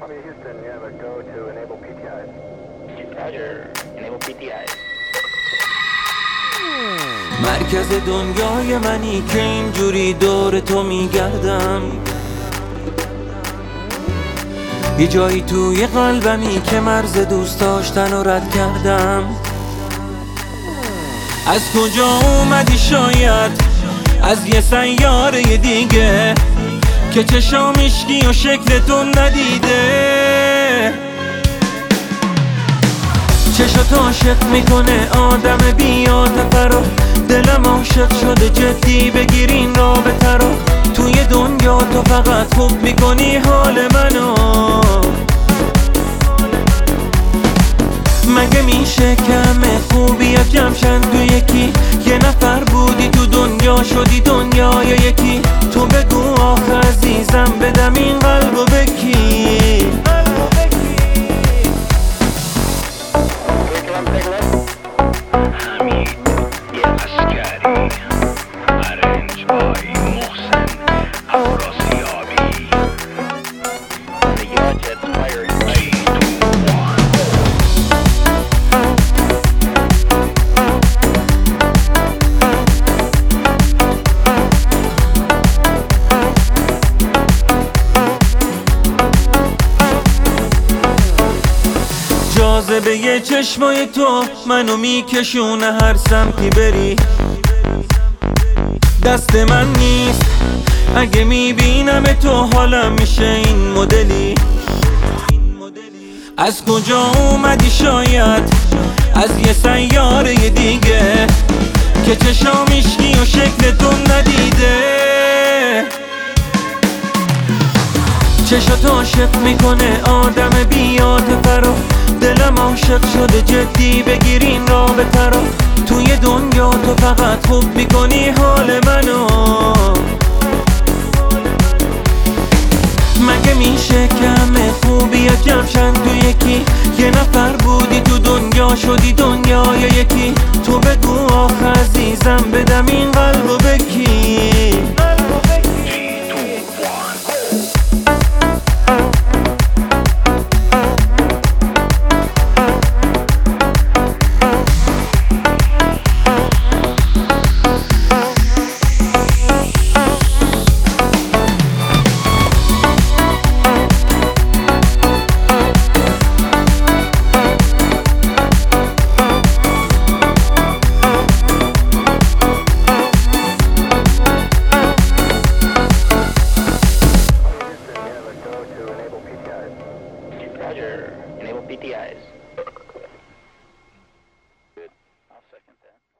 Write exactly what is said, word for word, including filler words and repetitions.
Columbia, Houston, you have a go to enable P T Is. Roger. Enable P T Is. مرکز دنیای منی که اینجوری دور تو میگردم، یه جایی توی قلبمی که مرز دوست داشتن رو رد کردم. از کجا اومدی شاید از یه سیاره دیگه که چشام اشکی و شکلتون ندیده. چشات عاشق میکنه آدم بی‌عاطفه رو، دلم عاشق شده جدی بگیرین رابطه رو. توی دنیا تو فقط خوب میکنی حال منو، مگه میشه که همه خوبیات جمعشن تو یکی؟ یه نفر بودی تو دنیا شدی دنیای یکی. تو بگو آخه عزیزم بدم این قلبو بکی. جاذبه یه چشمای تو منو میکشونه هر سمتی بری. دست من نیست اگه میبینم تو حالم میشه این مدلی. از کجا اومدی شاید از یه سیاره دیگه که چشام اشکی و شکلتون ندیده. چشات عاشق میکنه آدم بی‌عاطفه رو، دلم عاشق شده جدی بگیرین رابطه رو. توی دنیا تو فقط خوب میکنی حال منو، مگه میشه که همه خوبیات جمعشن تو یکی؟ یه نفر بودی تو دنیا شدی دنیای یکی. تو بگو آخه عزیزم بدم این قلبو بکی. Roger. Enable P T Is. Good. I'll second that.